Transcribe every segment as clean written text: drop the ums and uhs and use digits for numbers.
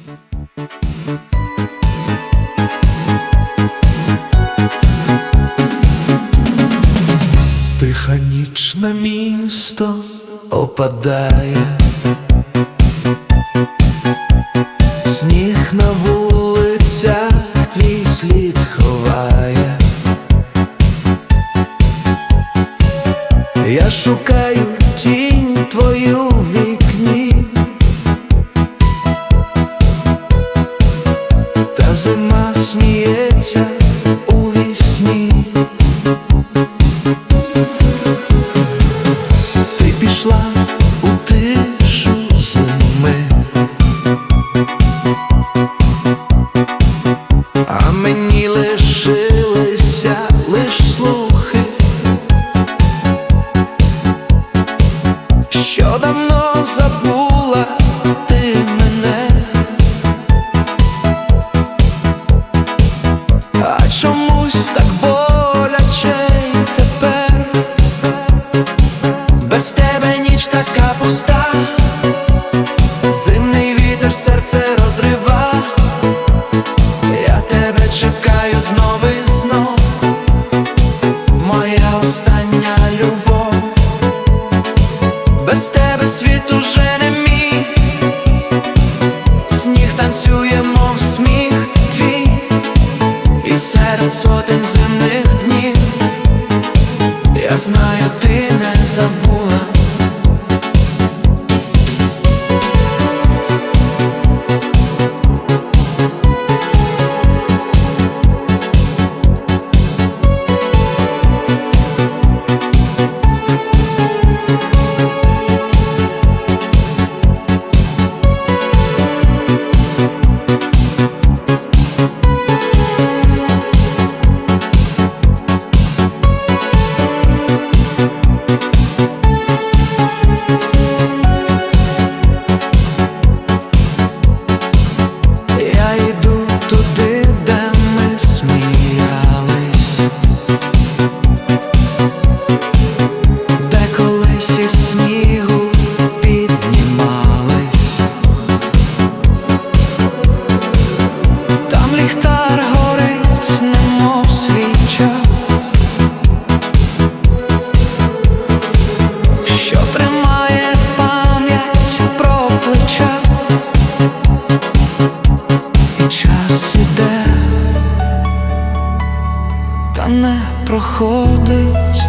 Тиха ніч на місто опадає, сніг на вулицях твій слід ховає. Я шукаю тінь твою в вікні, та зима сміється у вісні. Ти пішла у тишу зими, а мені лишилися лиш слухи, що давно забула ти мене. А чомусь так боляче тепер, без тебе ніч така пуста, зимний вітер серце розрива. Я тебе чекаю знов і знов, моя остання любов. Без тебе світ уже не мій, сніг танцює, мов сміх твій, і серед сотень зимних днів я знаю, ти не забула. Снігу піднімались, там ліхтар горить, немов свіча, що тримає пам'ять про плеча. І час іде, та не проходить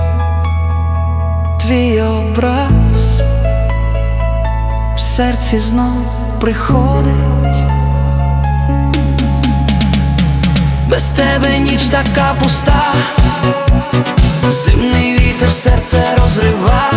твій образ, в серці знов приходить. Без тебе ніч така пуста, зимний вітер серце розрива.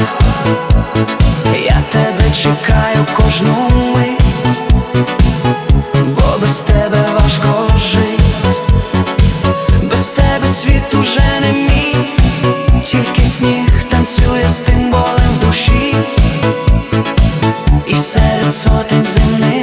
Я тебе чекаю кожну мить, бо без тебе важко жить. Без тебе світ уже не мій, тільки сніг танцює з тим болем в душі, і серед сотень земних